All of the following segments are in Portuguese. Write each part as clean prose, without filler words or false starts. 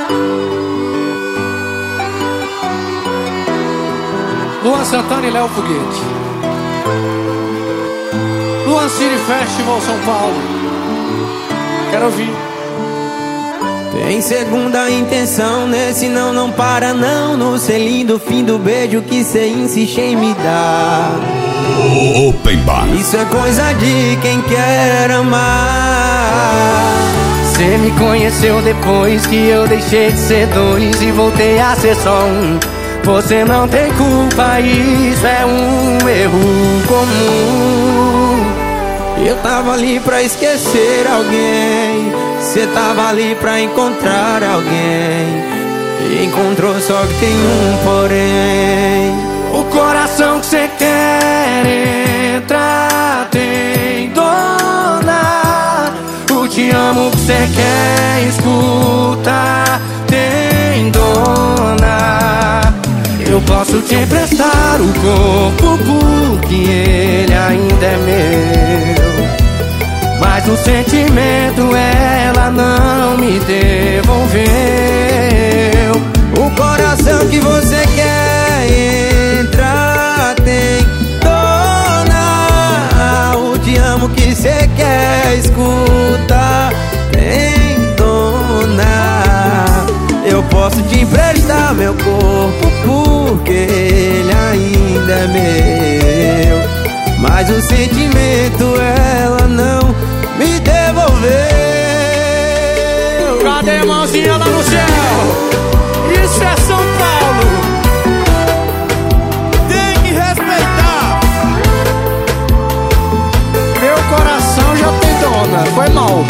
Luan Santana e Léo Foguete. Luan City Festival São Paulo. Quero ouvir. Tem segunda intenção nesse não para não. No selinho do fim do beijo que cê insiste em me dar. Open Bar. Isso é coisa de quem quer amar. Cê me conheceu depois que eu deixei de ser dois e voltei a ser só um. Você não tem culpa, isso é um erro comum. Eu tava ali pra esquecer alguém, cê tava ali pra encontrar alguém, e encontrou só que tem um porém. O coração que cê quer entrar tem dona. O te amo que cê quer escutar tem dona. Eu posso te emprestar o corpo porque ele ainda é meu, mas o sentimento ela não me devolveu. O coração que você quer entrar tem dona. O te amo que você quer escutar tem dona. Eu posso te emprestar meu corpo porque ele ainda é meu, mas o sentimento ela não me devolveu. Cadê a mãozinha lá no céu? Isso é São Paulo. Tem que respeitar. Meu coração já tem dona. Foi mal.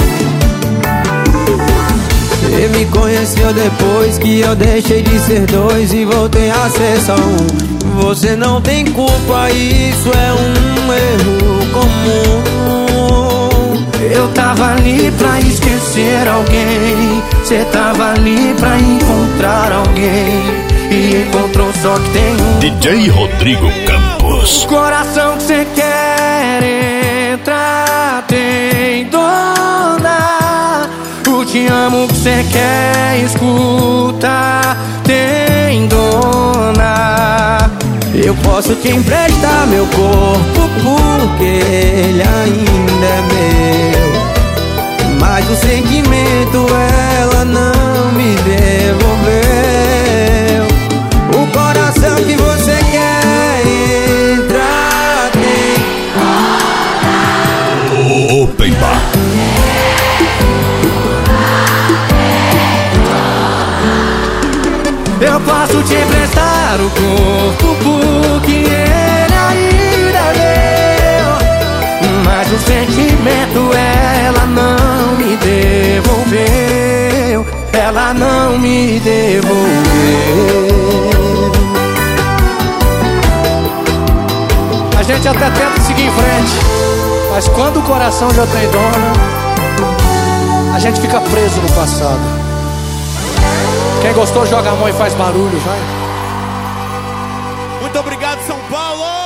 Você me conheceu depois que eu deixei de ser dois e voltei a ser só um. Você não tem culpa, isso é um erro comum. Eu tava ali pra esquecer alguém, cê tava ali pra encontrar alguém, e encontrou só que tem um. DJ Rodrigo Campos. O coração que cê quer entrar tem dona. O te amo que cê quer escutar tem dona. Eu posso te emprestar meu corpo porque ele ainda é meu, mas o sentimento ela não me devolveu. O coração que você quer entrar tem Open Bar. Eu posso te emprestar o corpo porque ele ainda é meu, mas o sentimento ela não me devolveu. Ela não me devolveu. A gente até tenta seguir em frente, mas quando o coração já tem dona, a gente fica preso no passado. Quem gostou joga a mão e faz barulho, vai. Muito obrigado, São Paulo!